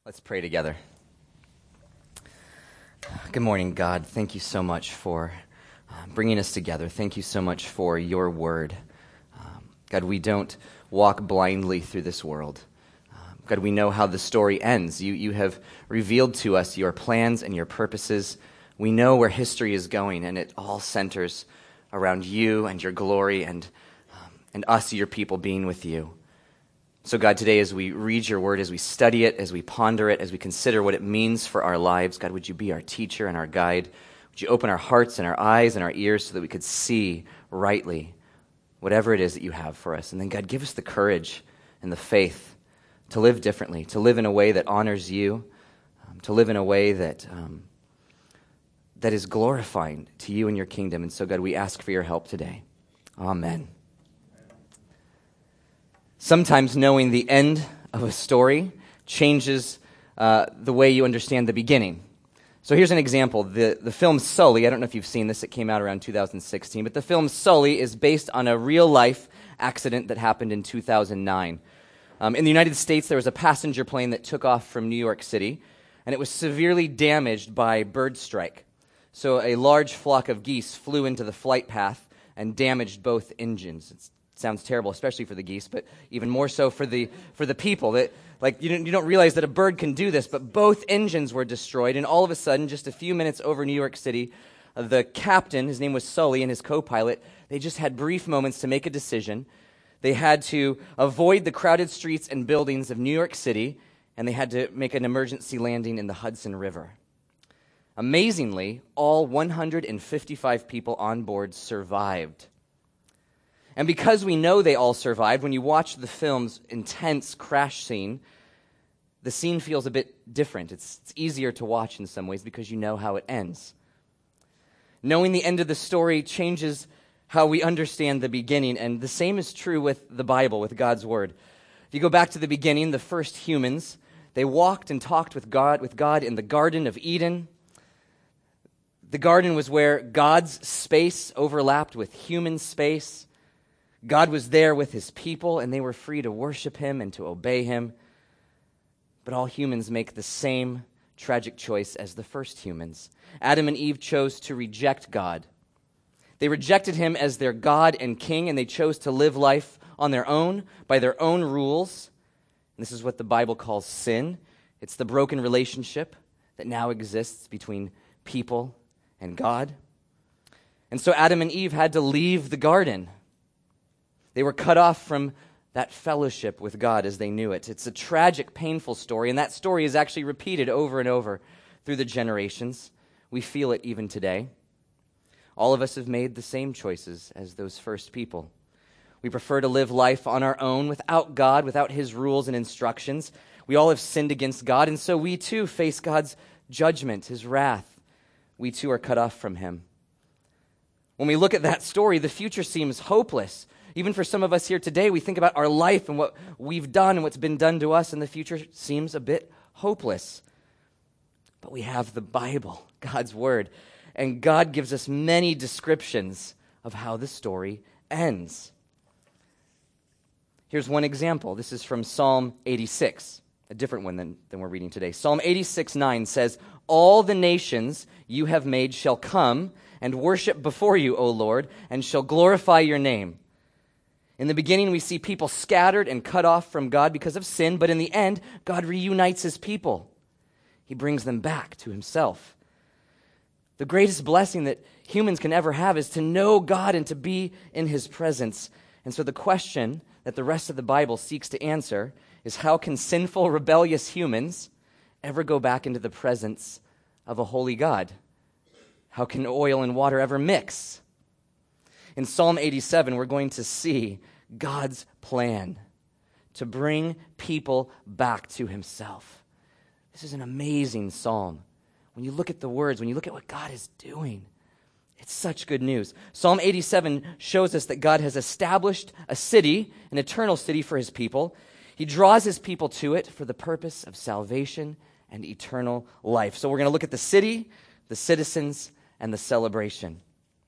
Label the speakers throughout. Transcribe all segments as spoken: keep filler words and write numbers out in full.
Speaker 1: Let's pray together. Good morning, God. Thank you so much for uh, bringing us together. Thank you so much for your word. Um, God, we don't walk blindly through this world. Um, God, we know how the story ends. You, you have revealed to us your plans and your purposes. We know where history is going, and it all centers around you and your glory and, um, and us, your people, being with you. So God, today as we read your word, as we study it, as we ponder it, as we consider what it means for our lives, God, would you be our teacher and our guide? Would you open our hearts and our eyes and our ears so that we could see rightly whatever it is that you have for us? And then God, give us the courage and the faith to live differently, to live in a way that honors you, um, to live in a way that, um, that is glorifying to you and your kingdom. And so God, we ask for your help today. Amen. Sometimes knowing the end of a story changes uh, the way you understand the beginning. So here's an example. The, the film Sully, I don't know if you've seen this, it came out around two thousand sixteen, but the film Sully is based on a real-life accident that happened in two thousand nine. Um, in the United States, there was a passenger plane that took off from New York City, and it was severely damaged by bird strike. So a large flock of geese flew into the flight path and damaged both engines. It's Sounds terrible, especially for the geese, but even more so for the for the people. That like you don't you don't realize that a bird can do this, but both engines were destroyed, and all of a sudden, just a few minutes over New York City, uh, the captain, his name was Sully, and his co-pilot, they just had brief moments to make a decision. They had to avoid the crowded streets and buildings of New York City, and they had to make an emergency landing in the Hudson River. Amazingly, all one hundred fifty-five people on board survived. And because we know they all survived, when you watch the film's intense crash scene, the scene feels a bit different. It's, it's easier to watch in some ways because you know how it ends. Knowing the end of the story changes how we understand the beginning, and the same is true with the Bible, with God's Word. If you go back to the beginning, the first humans, they walked and talked with God, with God in the Garden of Eden. The garden was where God's space overlapped with human space. God was there with his people, and they were free to worship him and to obey him. But all humans make the same tragic choice as the first humans. Adam and Eve chose to reject God. They rejected him as their God and king, and they chose to live life on their own, by their own rules. And this is what the Bible calls sin. It's the broken relationship that now exists between people and God. And so Adam and Eve had to leave the garden. They were cut off from that fellowship with God as they knew it. It's a tragic, painful story, and that story is actually repeated over and over through the generations. We feel it even today. All of us have made the same choices as those first people. We prefer to live life on our own without God, without his rules and instructions. We all have sinned against God, and so we too face God's judgment, his wrath. We too are cut off from him. When we look at that story, the future seems hopeless. Even for some of us here today, we think about our life and what we've done and what's been done to us, and the future seems a bit hopeless. But we have the Bible, God's Word, and God gives us many descriptions of how the story ends. Here's one example. This is from Psalm eighty-six, a different one than, than we're reading today. Psalm eighty-six nine says, "All the nations you have made shall come and worship before you, O Lord, and shall glorify your name." In the beginning, we see people scattered and cut off from God because of sin, but in the end, God reunites his people. He brings them back to himself. The greatest blessing that humans can ever have is to know God and to be in his presence. And so the question that the rest of the Bible seeks to answer is, how can sinful, rebellious humans ever go back into the presence of a holy God? How can oil and water ever mix? In Psalm eighty-seven, we're going to see God's plan to bring people back to himself. This is an amazing psalm. When you look at the words, when you look at what God is doing, it's such good news. Psalm eighty-seven shows us that God has established a city, an eternal city for his people. He draws his people to it for the purpose of salvation and eternal life. So we're going to look at the city, the citizens, and the celebration.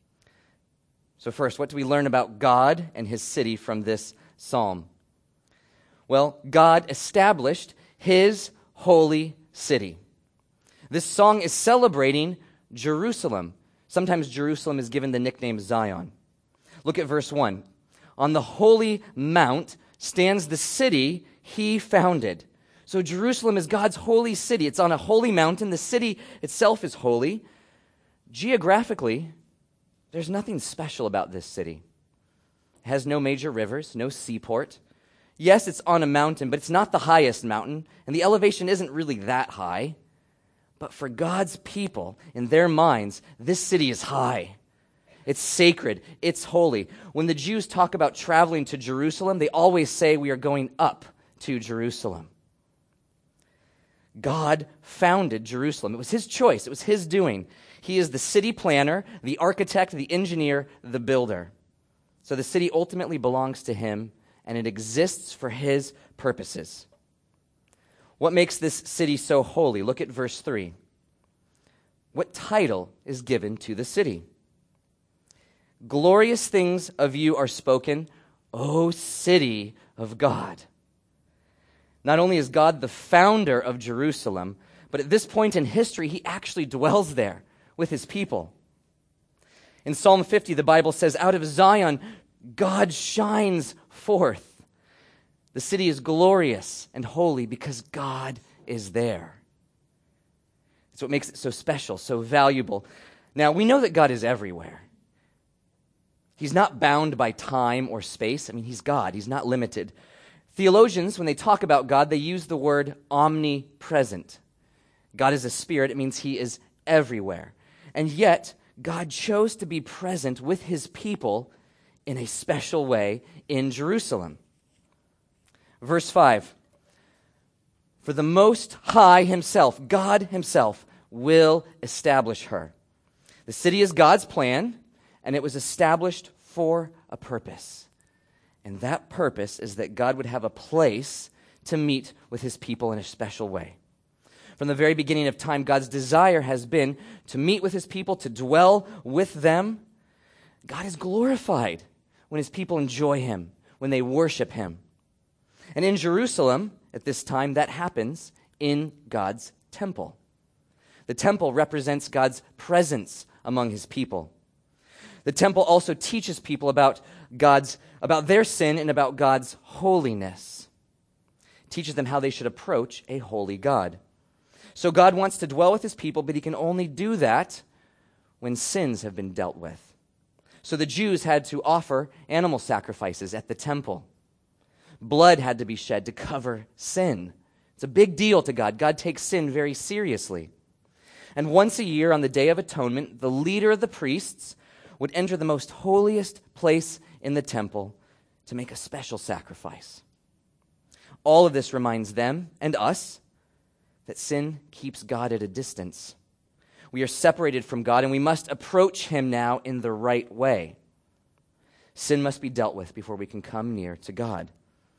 Speaker 1: So first, what do we learn about God and his city from this psalm? Well, God established his holy city. This song is celebrating Jerusalem. Sometimes Jerusalem is given the nickname Zion. Look at verse one. On the holy mount stands the city he founded. So Jerusalem is God's holy city. It's on a holy mountain. The city itself is holy. Geographically, there's nothing special about this city. It has no major rivers, no seaport. Yes, it's on a mountain, but it's not the highest mountain, and the elevation isn't really that high. But for God's people, in their minds, this city is high. It's sacred. It's holy. When the Jews talk about traveling to Jerusalem, they always say we are going up to Jerusalem. God founded Jerusalem. It was his choice. It was his doing. He is the city planner, the architect, the engineer, the builder. So the city ultimately belongs to him, and it exists for his purposes. What makes this city so holy? Look at verse three. What title is given to the city? Glorious things of you are spoken, O city of God. Not only is God the founder of Jerusalem, but at this point in history, he actually dwells there with his people. In Psalm fifty, the Bible says, out of Zion, God shines forth. The city is glorious and holy because God is there. It's what makes it so special, so valuable. Now, we know that God is everywhere. He's not bound by time or space. I mean, he's God. He's not limited. Theologians, when they talk about God, they use the word omnipresent. God is a spirit. It means he is everywhere. And yet, God chose to be present with his people in a special way in Jerusalem. Verse five, for the Most High himself, God himself, will establish her. The city is God's plan, and it was established for a purpose. And that purpose is that God would have a place to meet with his people in a special way. From the very beginning of time, God's desire has been to meet with his people, to dwell with them. God is glorified when his people enjoy him, when they worship him. And in Jerusalem, at this time, that happens in God's temple. The temple represents God's presence among his people. The temple also teaches people about God's, about their sin and about God's holiness. It teaches them how they should approach a holy God. So God wants to dwell with his people, but he can only do that when sins have been dealt with. So the Jews had to offer animal sacrifices at the temple. Blood had to be shed to cover sin. It's a big deal to God. God takes sin very seriously. And once a year on the Day of Atonement, the leader of the priests would enter the most holiest place in the temple to make a special sacrifice. All of this reminds them and us that sin keeps God at a distance. We are separated from God, and we must approach him now in the right way. Sin must be dealt with before we can come near to God.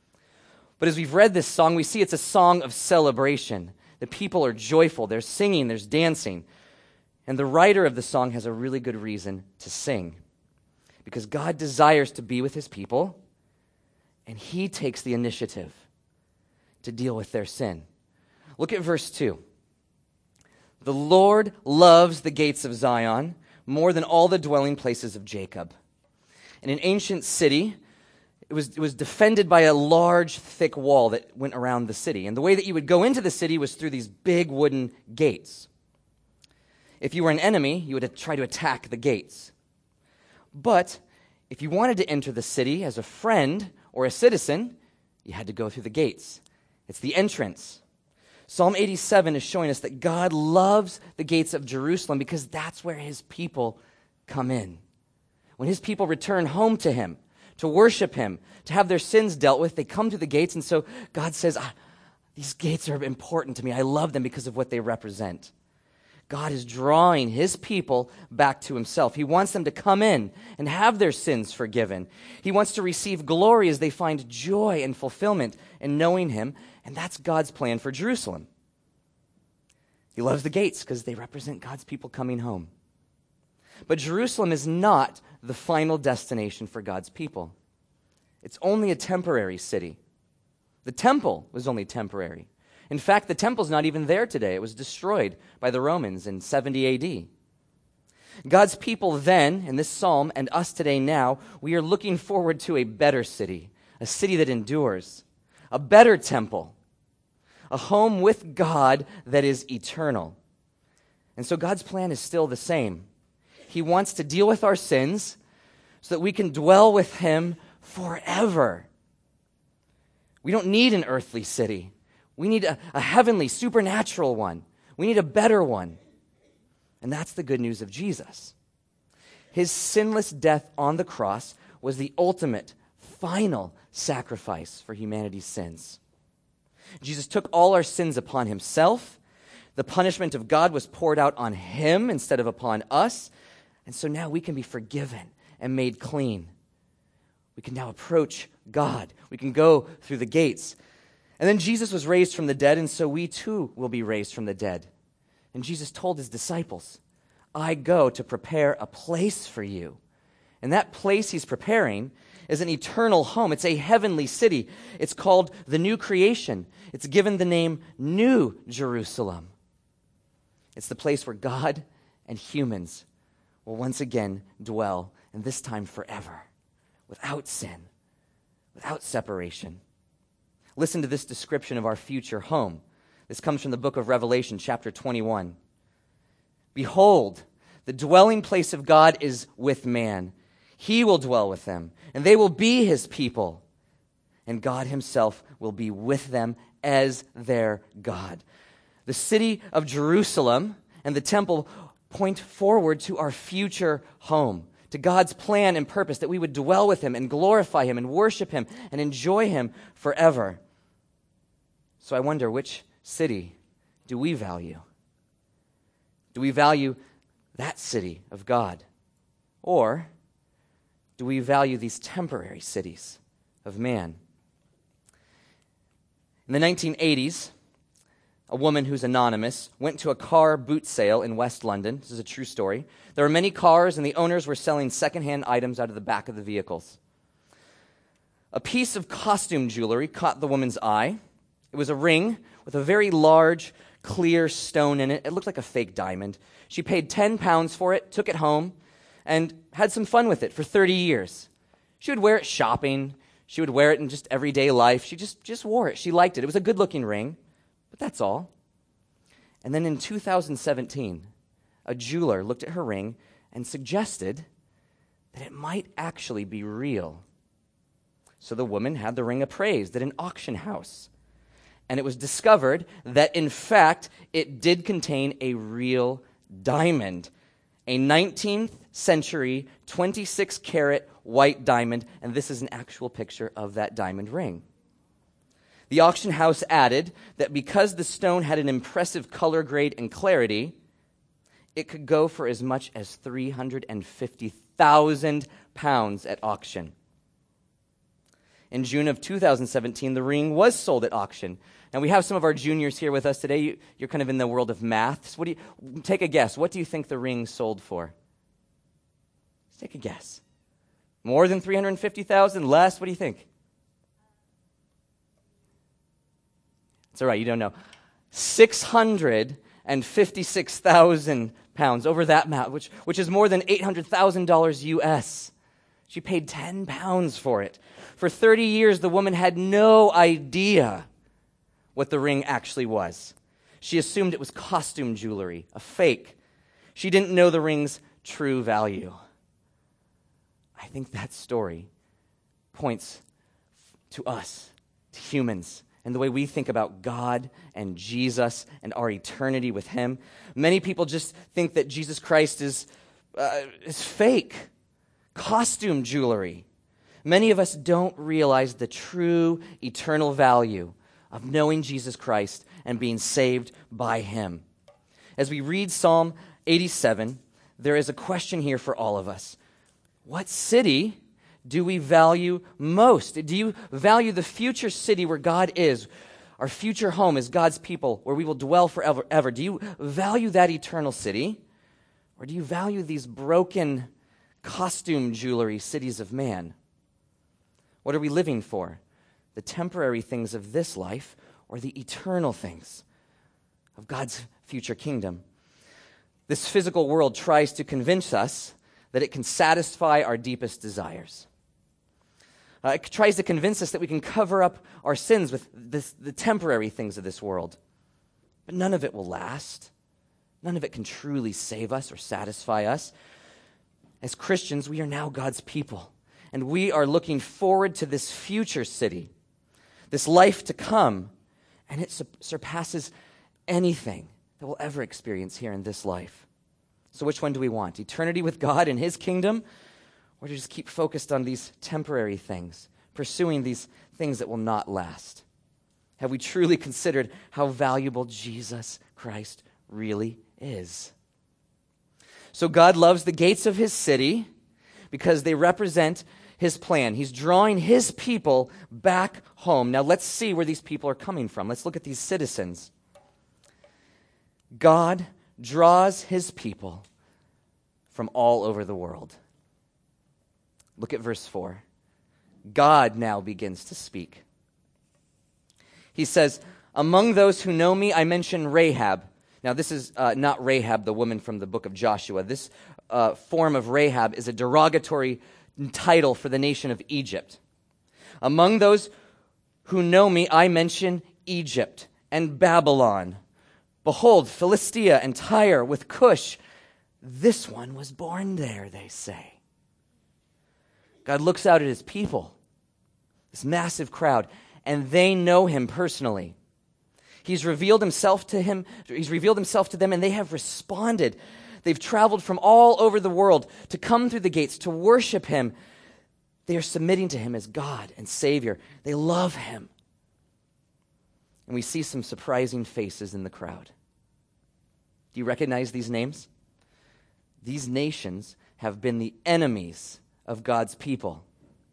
Speaker 1: But as we've read this song, we see it's a song of celebration. The people are joyful. There's singing, there's dancing. And the writer of the song has a really good reason to sing. Because God desires to be with his people, and he takes the initiative to deal with their sin. Look at verse two. The Lord loves the gates of Zion more than all the dwelling places of Jacob. In an ancient city, It was, it was defended by a large, thick wall that went around the city. And the way that you would go into the city was through these big wooden gates. If you were an enemy, you would try to attack the gates. But if you wanted to enter the city as a friend or a citizen, you had to go through the gates. It's the entrance. Psalm eighty-seven is showing us that God loves the gates of Jerusalem because that's where his people come in. When his people return home to him, to worship him, to have their sins dealt with, they come to the gates, and so God says, ah, these gates are important to me. I love them because of what they represent. God is drawing his people back to himself. He wants them to come in and have their sins forgiven. He wants to receive glory as they find joy and fulfillment in knowing him, and that's God's plan for Jerusalem. He loves the gates because they represent God's people coming home. But Jerusalem is not the final destination for God's people. It's only a temporary city. The temple was only temporary. In fact, the temple's not even there today. It was destroyed by the Romans in seventy A D. God's people then, in this psalm, and us today now, we are looking forward to a better city, a city that endures, a better temple, a home with God that is eternal. And so God's plan is still the same. He wants to deal with our sins so that we can dwell with him forever. We don't need an earthly city. We need a, a heavenly, supernatural one. We need a better one. And that's the good news of Jesus. His sinless death on the cross was the ultimate, final sacrifice for humanity's sins. Jesus took all our sins upon himself. The punishment of God was poured out on him instead of upon us. And so now we can be forgiven and made clean. We can now approach God. We can go through the gates. And then Jesus was raised from the dead, and so we too will be raised from the dead. And Jesus told his disciples, I go to prepare a place for you. And that place he's preparing is an eternal home. It's a heavenly city. It's called the New Creation. It's given the name New Jerusalem. It's the place where God and humans will once again dwell, and this time forever, without sin, without separation. Listen to this description of our future home. This comes from the book of Revelation, chapter twenty-one. Behold, the dwelling place of God is with man. He will dwell with them, and they will be his people. And God himself will be with them as their God. The city of Jerusalem and the temple point forward to our future home, to God's plan and purpose, that we would dwell with him and glorify him and worship him and enjoy him forever. So I wonder, which city do we value? Do we value that city of God? Or do we value these temporary cities of man? In the nineteen eighties, a woman who's anonymous went to a car boot sale in West London. This is a true story. There were many cars, and the owners were selling secondhand items out of the back of the vehicles. A piece of costume jewelry caught the woman's eye. It was a ring with a very large, clear stone in it. It looked like a fake diamond. She paid ten pounds for it, took it home, and had some fun with it for thirty years. She would wear it shopping. She would wear it in just everyday life. She just, just wore it. She liked it. It was a good-looking ring, but that's all. And then in two thousand seventeen, a jeweler looked at her ring and suggested that it might actually be real. So the woman had the ring appraised at an auction house. And it was discovered that, in fact, it did contain a real diamond, a nineteenth century, twenty-six karat white diamond, and this is an actual picture of that diamond ring. The auction house added that because the stone had an impressive color grade and clarity, it could go for as much as three hundred fifty thousand pounds at auction. In June of two thousand seventeen, the ring was sold at auction. Now, we have some of our juniors here with us today. You, you're kind of in the world of math. So what do you, take a guess. What do you think the ring sold for? Let's take a guess. More than three hundred fifty thousand dollars? Less? What do you think? It's all right, you don't know. six hundred fifty-six thousand pounds, over that amount, which, which is more than eight hundred thousand dollars U S. She paid ten pounds for it. For thirty years, the woman had no idea what the ring actually was. She assumed it was costume jewelry, a fake. She didn't know the ring's true value. I think that story points to us, to humans, and the way we think about God and Jesus and our eternity with him. Many people just think that Jesus Christ is, uh, is fake, costume jewelry. Many of us don't realize the true eternal value of knowing Jesus Christ and being saved by him. As we read Psalm eighty-seven, there is a question here for all of us. What city do we value most? Do you value the future city where God is, our future home as God's people, where we will dwell forever? Ever? Do you value that eternal city? Or do you value these broken costume jewelry cities of man? What are we living for? The temporary things of this life, or the eternal things of God's future kingdom. This physical world tries to convince us that it can satisfy our deepest desires. Uh, it tries to convince us that we can cover up our sins with this, the temporary things of this world. But none of it will last. None of it can truly save us or satisfy us. As Christians, we are now God's people, and we are looking forward to this future city, this life to come, and it su- surpasses anything that we'll ever experience here in this life. So which one do we want? Eternity with God in his kingdom, or to just keep focused on these temporary things, pursuing these things that will not last? Have we truly considered how valuable Jesus Christ really is? So God loves the gates of his city because they represent his plan. He's drawing his people back home. Now let's see where these people are coming from. Let's look at these citizens. God draws his people from all over the world. Look at verse four. God now begins to speak. He says, among those who know me, I mention Rahab. Now, this is uh, not Rahab, the woman from the book of Joshua. This uh, form of Rahab is a derogatory title for the nation of Egypt. Among those who know me, I mention Egypt and Babylon. Behold, Philistia and Tyre with Cush. This one was born there, they say. God looks out at his people, this massive crowd, and they know him personally. He's revealed himself to him. He's revealed himself to them, and they have responded. They've traveled from all over the world to come through the gates to worship him. They are submitting to him as God and Savior. They love him. And we see some surprising faces in the crowd. Do you recognize these names? These nations have been the enemies of God's people.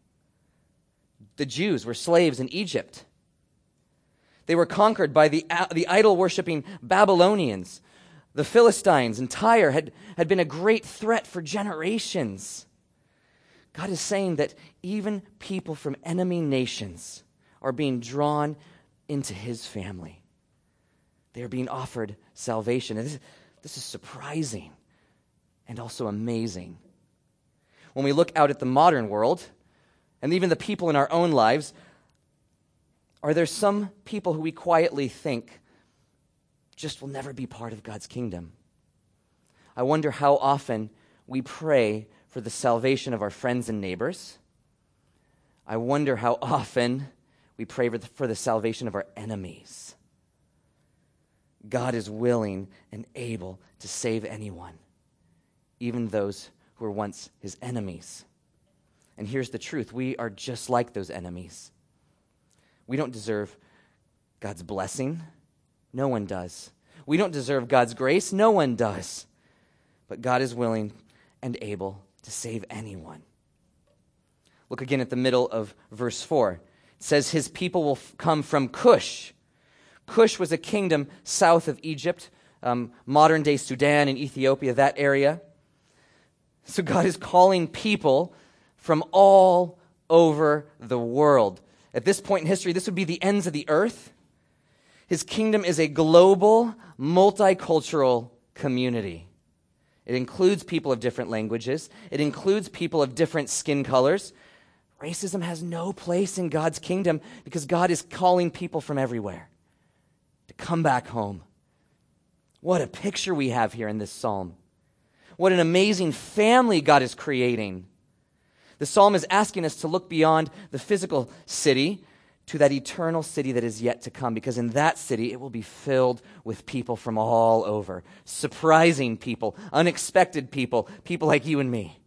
Speaker 1: The Jews were slaves in Egypt. They were conquered by the, the idol-worshiping Babylonians. The Philistines and Tyre had, had been a great threat for generations. God is saying that even people from enemy nations are being drawn into his family. They are being offered salvation. And this, this is surprising and also amazing. When we look out at the modern world, and even the people in our own lives, are there some people who we quietly think just will never be part of God's kingdom? I wonder how often we pray for the salvation of our friends and neighbors. I wonder how often we pray for the, for the salvation of our enemies. God is willing and able to save anyone, even those who were once his enemies. And here's the truth. We are just like those enemies. We don't deserve God's blessing. No one does. We don't deserve God's grace. No one does. But God is willing and able to save anyone. Look again at the middle of verse four. It says, his people will f- come from Cush. Cush was a kingdom south of Egypt, um, modern-day Sudan and Ethiopia, that area. So God is calling people from all over the world. At this point in history, this would be the ends of the earth. His kingdom is a global, multicultural community. It includes people of different languages. It includes people of different skin colors. Racism has no place in God's kingdom because God is calling people from everywhere to come back home. What a picture we have here in this psalm. What an amazing family God is creating. The psalm is asking us to look beyond the physical city to that eternal city that is yet to come, because in that city it will be filled with people from all over. Surprising people, unexpected people, people like you and me.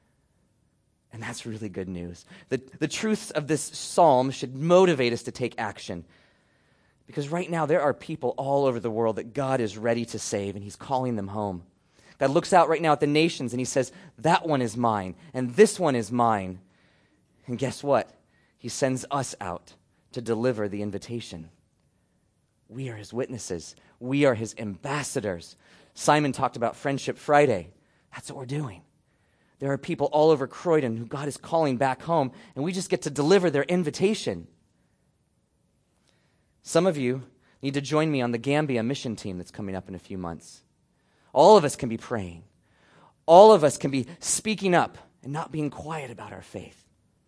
Speaker 1: And that's really good news. The, the truths of this psalm should motivate us to take action. Because right now there are people all over the world that God is ready to save, and he's calling them home. God looks out right now at the nations and he says, that one is mine, and this one is mine. And guess what? He sends us out to deliver the invitation. We are his witnesses. We are his ambassadors. Simon talked about Friendship Friday. That's what we're doing. There are people all over Croydon who God is calling back home, and we just get to deliver their invitation. Some of you need to join me on the Gambia mission team that's coming up in a few months. All of us can be praying. All of us can be speaking up and not being quiet about our faith.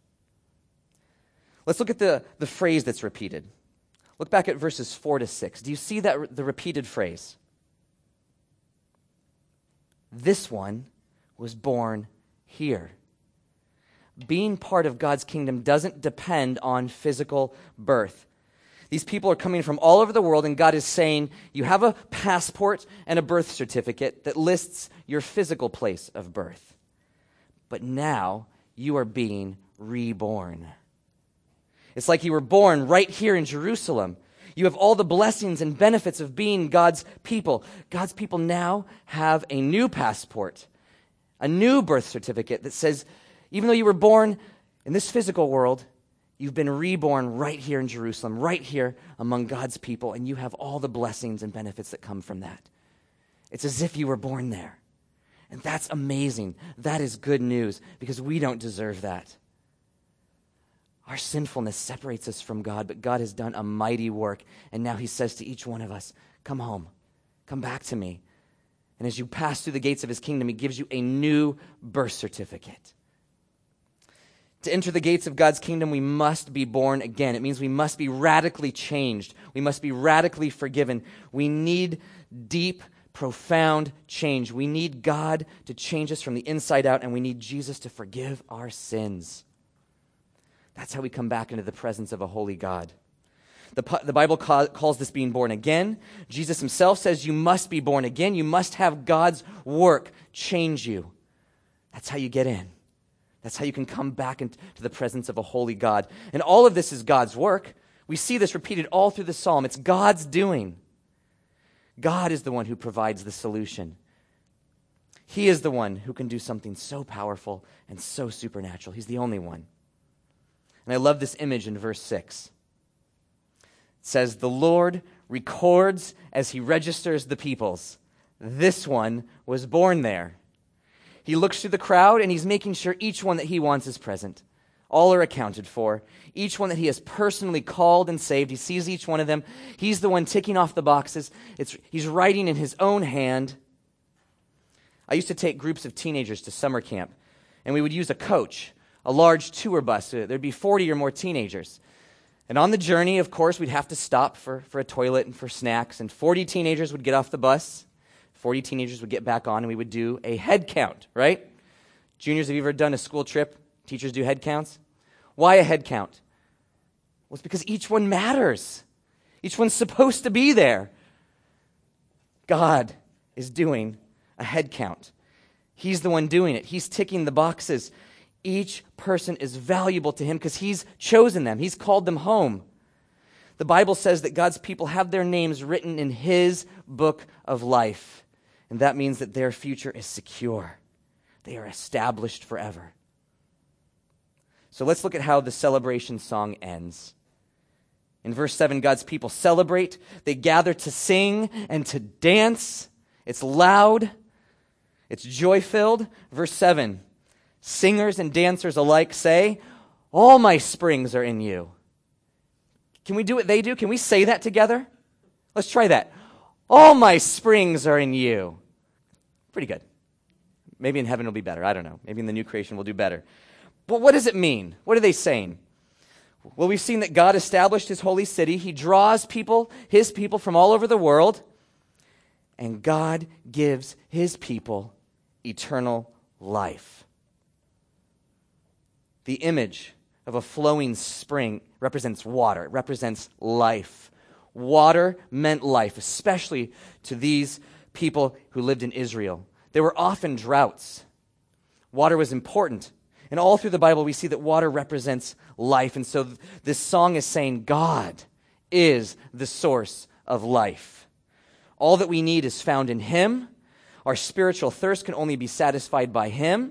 Speaker 1: Let's look at the, the phrase that's repeated. Look back at verses four to six. Do you see that the repeated phrase? This one was born here. Being part of God's kingdom doesn't depend on physical birth. These people are coming from all over the world, and God is saying, you have a passport and a birth certificate that lists your physical place of birth. But now you are being reborn. It's like you were born right here in Jerusalem. You have all the blessings and benefits of being God's people. God's people now have a new passport, a new birth certificate that says, even though you were born in this physical world, you've been reborn right here in Jerusalem, right here among God's people, and you have all the blessings and benefits that come from that. It's as if you were born there. And that's amazing. That is good news because we don't deserve that. Our sinfulness separates us from God, but God has done a mighty work, and now he says to each one of us, come home, come back to me. And as you pass through the gates of his kingdom, he gives you a new birth certificate. To enter the gates of God's kingdom, we must be born again. It means we must be radically changed. We must be radically forgiven. We need deep, profound change. We need God to change us from the inside out, and we need Jesus to forgive our sins. That's how we come back into the presence of a holy God. The, the Bible ca- calls this being born again. Jesus himself says you must be born again. You must have God's work change you. That's how you get in. That's how you can come back into the presence of a holy God. And all of this is God's work. We see this repeated all through the psalm. It's God's doing. God is the one who provides the solution. He is the one who can do something so powerful and so supernatural. He's the only one. And I love this image in verse six. It says, the Lord records as he registers the peoples. This one was born there. He looks through the crowd, and he's making sure each one that he wants is present. All are accounted for. Each one that he has personally called and saved, he sees each one of them. He's the one ticking off the boxes. It's, he's writing in his own hand. I used to take groups of teenagers to summer camp, and we would use a coach, a large tour bus. There'd be forty or more teenagers. And on the journey, of course, we'd have to stop for, for a toilet and for snacks, and forty teenagers would get off the bus. forty teenagers would get back on, and we would do a head count, right? Juniors, have you ever done a school trip? Teachers do head counts. Why a head count? Well, it's because each one matters. Each one's supposed to be there. God is doing a head count. He's the one doing it. He's ticking the boxes. Each person is valuable to him because he's chosen them. He's called them home. The Bible says that God's people have their names written in his book of life. And that means that their future is secure. They are established forever. So let's look at how the celebration song ends. In verse seven, God's people celebrate. They gather to sing and to dance. It's loud. It's joy-filled. Verse seven, singers and dancers alike say, all my springs are in you. Can we do what they do? Can we say that together? Let's try that. All my springs are in you. Pretty good. Maybe in heaven it'll be better. I don't know. Maybe in the new creation we'll do better. But what does it mean? What are they saying? Well, we've seen that God established his holy city. He draws people, his people from all over the world. And God gives his people eternal life. The image of a flowing spring represents water. It represents life. Water meant life, especially to these people who lived in Israel. There were often droughts. Water was important. And all through the Bible, we see that water represents life. And so th- this song is saying God is the source of life. All that we need is found in him. Our spiritual thirst can only be satisfied by him.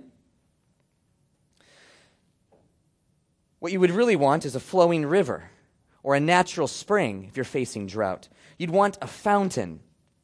Speaker 1: What you would really want is a flowing river or a natural spring if you're facing drought. You'd want a fountain.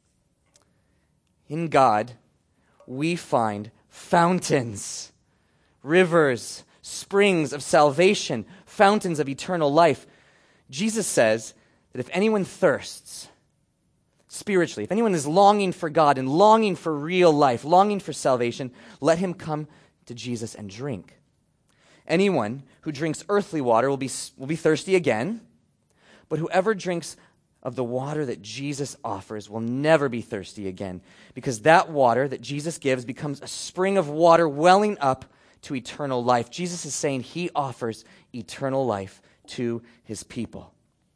Speaker 1: In God, we find fountains, rivers, springs of salvation, fountains of eternal life. Jesus says that if anyone thirsts spiritually, if anyone is longing for God and longing for real life, longing for salvation, let him come to Jesus and drink. Anyone who drinks earthly water will be, will be thirsty again, but whoever drinks of the water that Jesus offers will never be thirsty again, because that water that Jesus gives becomes a spring of water welling up to eternal life. Jesus is saying he offers eternal life to his people.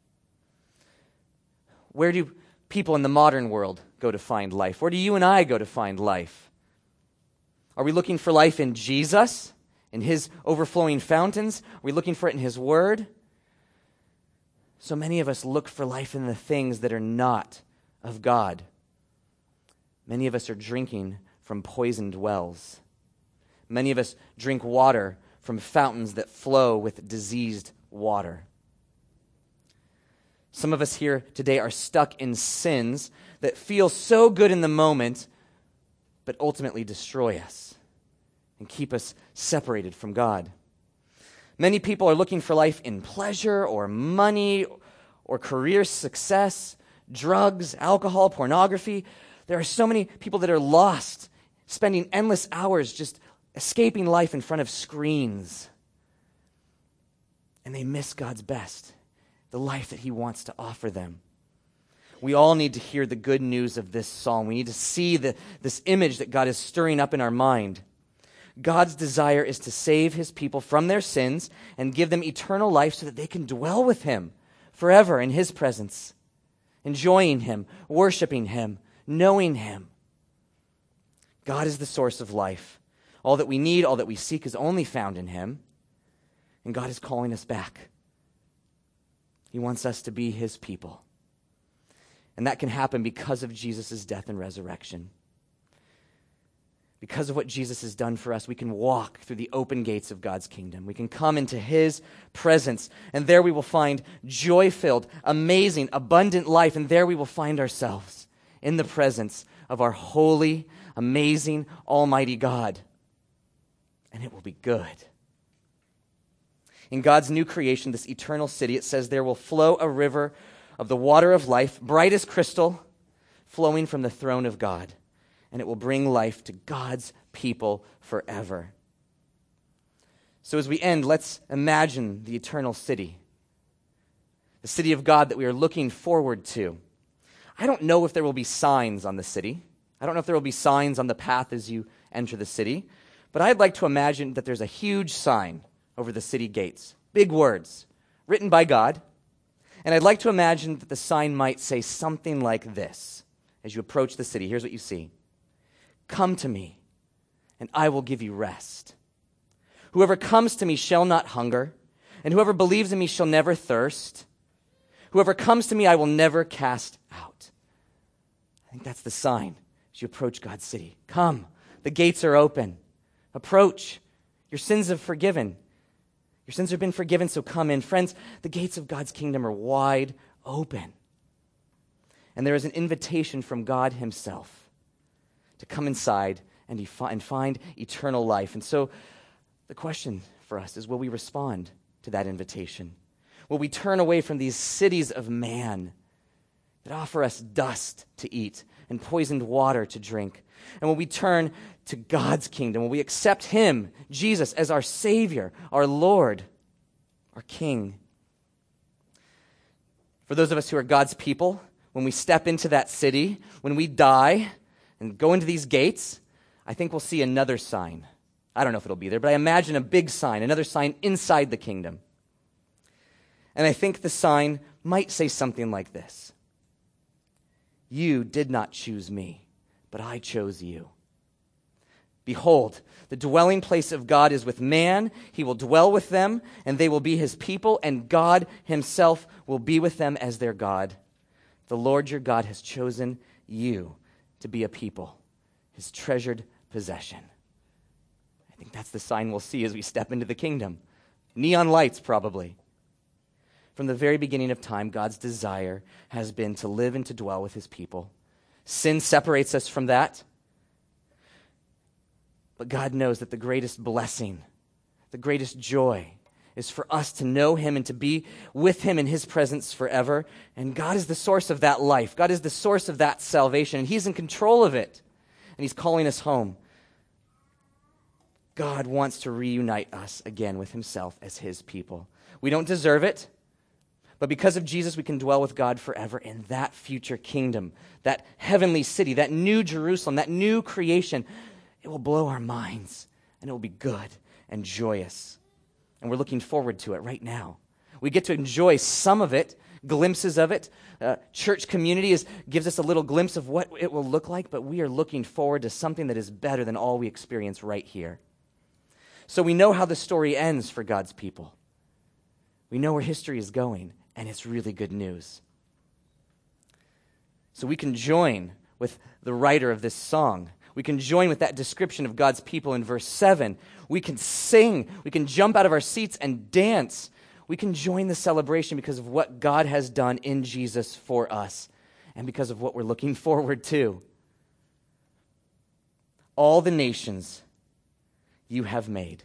Speaker 1: Where do people in the modern world go to find life? Where do you and I go to find life? Are we looking for life in Jesus, in his overflowing fountains? Are we looking for it in his word? So many of us look for life in the things that are not of God. Many of us are drinking from poisoned wells. Many of us drink water from fountains that flow with diseased water. Some of us here today are stuck in sins that feel so good in the moment, but ultimately destroy us and keep us separated from God. Many people are looking for life in pleasure or money or career success, drugs, alcohol, pornography. There are so many people that are lost, spending endless hours just escaping life in front of screens. And they miss God's best, the life that he wants to offer them. We all need to hear the good news of this psalm. We need to see the, this image that God is stirring up in our mind. God's desire is to save his people from their sins and give them eternal life so that they can dwell with him forever in his presence, enjoying him, worshiping him, knowing him. God is the source of life. All that we need, all that we seek is only found in him. And God is calling us back. He wants us to be his people. And that can happen because of Jesus' death and resurrection. Because of what Jesus has done for us, we can walk through the open gates of God's kingdom. We can come into his presence, and there we will find joy-filled, amazing, abundant life, and there we will find ourselves in the presence of our holy, amazing, almighty God. And it will be good. In God's new creation, this eternal city, it says there will flow a river of the water of life, bright as crystal, flowing from the throne of God. And it will bring life to God's people forever. So as we end, let's imagine the eternal city, the city of God that we are looking forward to. I don't know if there will be signs on the city. I don't know if there will be signs on the path as you enter the city. But I'd like to imagine that there's a huge sign over the city gates, big words, written by God. And I'd like to imagine that the sign might say something like this. As you approach the city, here's what you see. Come to me, and I will give you rest. Whoever comes to me shall not hunger, and whoever believes in me shall never thirst. Whoever comes to me, I will never cast out. I think that's the sign as you approach God's city. Come, the gates are open. Approach. Your sins are forgiven. Your sins have been forgiven, so come in. Friends, the gates of God's kingdom are wide open. And there is an invitation from God himself to come inside and, he fi- and find eternal life. And so the question for us is, will we respond to that invitation? Will we turn away from these cities of man that offer us dust to eat and poisoned water to drink? And will we turn to God's kingdom? Will we accept him, Jesus, as our Savior, our Lord, our King? For those of us who are God's people, when we step into that city, when we die and go into these gates, I think we'll see another sign. I don't know if it'll be there, but I imagine a big sign, another sign inside the kingdom. And I think the sign might say something like this. You did not choose me, but I chose you. Behold, the dwelling place of God is with man. He will dwell with them, and they will be his people, and God himself will be with them as their God. The Lord your God has chosen you to be a people, his treasured possession. I think that's the sign we'll see as we step into the kingdom. Neon lights, probably. From the very beginning of time, God's desire has been to live and to dwell with his people. Sin separates us from that. But God knows that the greatest blessing, the greatest joy, is for us to know him and to be with him in his presence forever. And God is the source of that life. God is the source of that salvation. And he's in control of it. And he's calling us home. God wants to reunite us again with himself as his people. We don't deserve it, but because of Jesus, we can dwell with God forever in that future kingdom, that heavenly city, that new Jerusalem, that new creation. It will blow our minds, and it will be good and joyous. And we're looking forward to it right now. We get to enjoy some of it, glimpses of it. Uh, church community is, gives us a little glimpse of what it will look like, but we are looking forward to something that is better than all we experience right here. So we know how the story ends for God's people. We know where history is going, and it's really good news. So we can join with the writer of this song. We can join with that description of God's people in verse seven. We can sing. We can jump out of our seats and dance. We can join the celebration because of what God has done in Jesus for us and because of what we're looking forward to. All the nations you have made.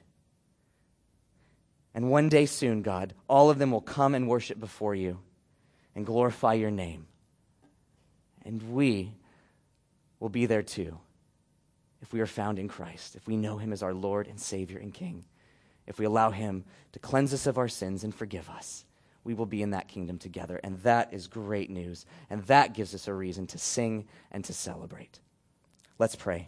Speaker 1: And one day soon, God, all of them will come and worship before you and glorify your name. And we will be there too if we are found in Christ, if we know him as our Lord and Savior and King, if we allow him to cleanse us of our sins and forgive us. We will be in that kingdom together, and that is great news, and that gives us a reason to sing and to celebrate. Let's pray.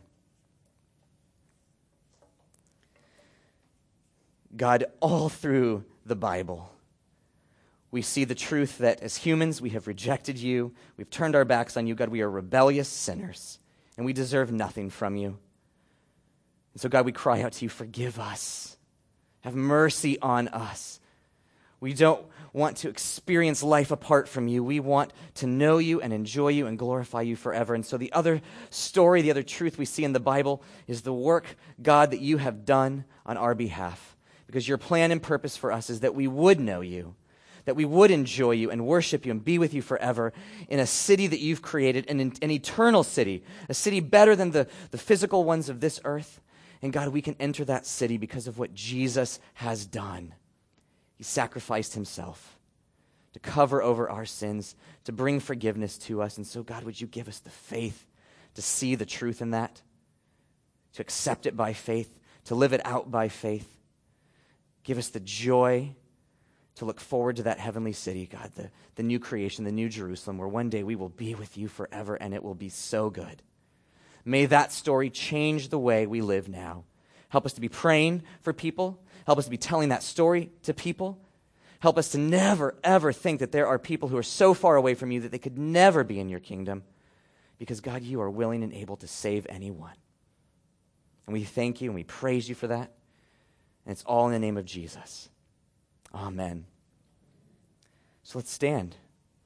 Speaker 1: God, all through the Bible, we see the truth that as humans, we have rejected you. We've turned our backs on you. God, we are rebellious sinners, and we deserve nothing from you. And so, God, we cry out to you, forgive us. Have mercy on us. We don't want to experience life apart from you. We want to know you and enjoy you and glorify you forever. And so the other story, the other truth we see in the Bible is the work, God, that you have done on our behalf. Because your plan and purpose for us is that we would know you, that we would enjoy you and worship you and be with you forever in a city that you've created, an, an eternal city, a city better than the, the physical ones of this earth. And God, we can enter that city because of what Jesus has done. He sacrificed himself to cover over our sins, to bring forgiveness to us. And so, God, would you give us the faith to see the truth in that, to accept it by faith, to live it out by faith. Give us the joy to look forward to that heavenly city, God, the, the new creation, the new Jerusalem, where one day we will be with you forever, and it will be so good. May that story change the way we live now. Help us to be praying for people. Help us to be telling that story to people. Help us to never, ever think that there are people who are so far away from you that they could never be in your kingdom. Because, God, you are willing and able to save anyone. And we thank you and we praise you for that. And it's all in the name of Jesus. Amen. So let's stand.